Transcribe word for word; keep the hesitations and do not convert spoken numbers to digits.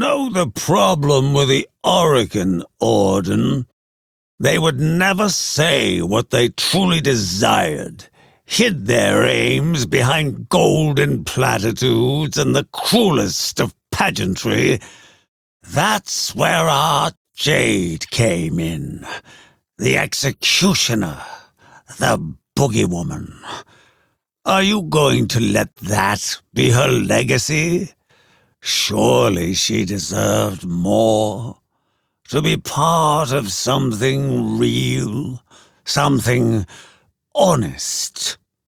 know the problem with the Orokin Orden? They would never say what they truly desired, hid their aims behind golden platitudes and the cruelest of pageantry. That's where our Jade came in. The executioner, the boogie woman. Are you going to let that be her legacy? Surely she deserved more. To be part of something real, something honest.